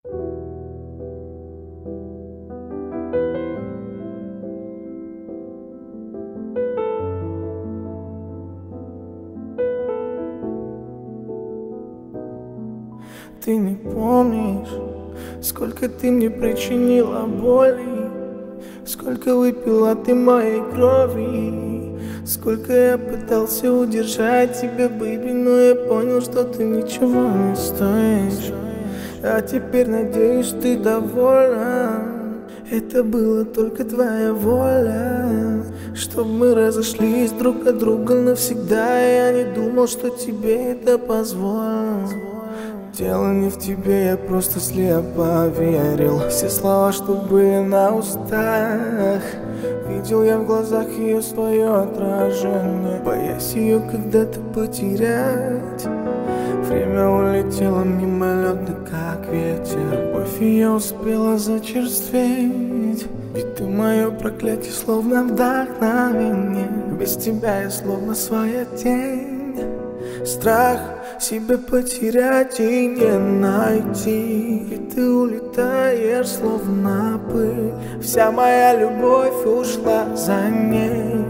Ты не помнишь, сколько ты мне причинила боли, сколько выпила ты моей крови, сколько я пытался удержать тебя, бэйби, но я понял, что ты ничего не стоишь. А теперь, надеюсь, ты довольна. Это было только твоя воля, чтоб мы разошлись друг от друга навсегда. Я не думал, что тебе это позволю. Дело не в тебе, я просто слепо верил. Все слова, что были на устах, видел я в глазах ее свое отражение, боясь ее когда-то потерять. Время улетело мимолетно, как ветер. Любовь ее успела зачерстветь. Ведь ты мое проклятие, словно вдохновение. Без тебя я словно своя тень. Страх себя потерять и не найти. И ты улетаешь, словно пыль. Вся моя любовь ушла за ней.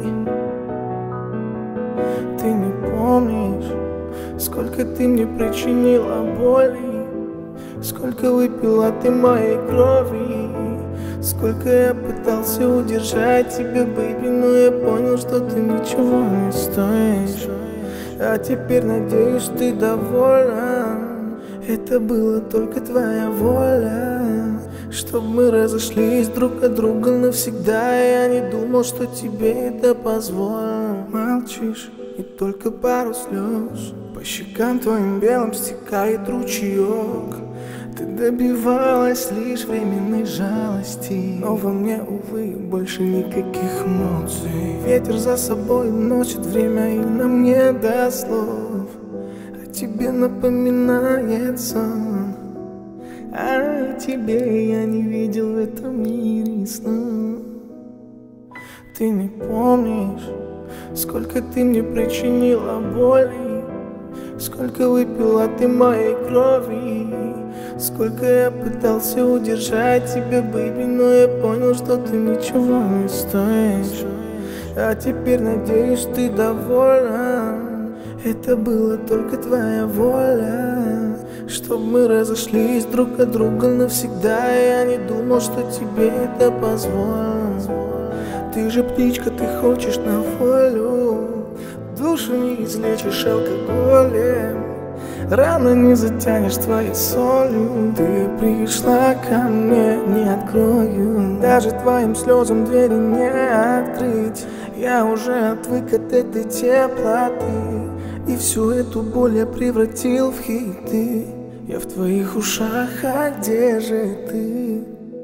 Ты не помнишь, сколько ты мне причинила боли, сколько выпила ты моей крови, сколько я пытался удержать тебя, бэйби, но я понял, что ты ничего не стоишь. А теперь, надеюсь, ты довольна. Это была только твоя воля, чтоб мы разошлись друг от друга навсегда. Я не думал, что тебе это позволю. Молчишь, и только пару слез по щекам твоим белым стекает ручеек. Ты добивалась лишь временной жалости, но во мне, увы, больше никаких эмоций. Ветер за собой носит время, и на мне до слов о тебе напоминает сон. А тебе я не видел в этом мире сна. Ты не помнишь, сколько ты мне причинила боли, сколько выпила ты моей крови, сколько я пытался удержать тебя, бэйби, но я понял, что ты ничего не стоишь. А теперь, надеюсь, ты довольна. Это была только твоя воля, чтоб мы разошлись друг от друга навсегда. Я не думал, что тебе это позволю. Ты же птичка, ты хочешь на волю, душу не излечишь алкоголем, рано не затянешь твоей солью. Ты пришла ко мне, не открою, даже твоим слезам двери не открыть. Я уже отвык от этой теплоты, и всю эту боль я превратил в хиты. Я в твоих ушах, а где же ты?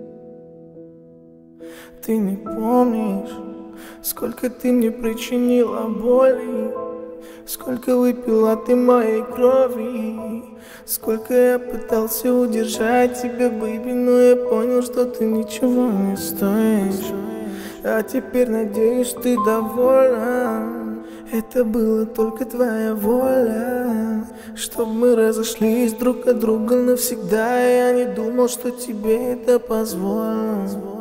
Ты не помнишь, сколько ты мне причинила боли, сколько выпила ты моей крови, сколько я пытался удержать тебя, бэйби, но я понял, что ты ничего не стоишь. А теперь, надеюсь, ты довольна. Это была только твоя воля, чтоб мы разошлись друг от друга навсегда. Я не думал, что тебе это позволю.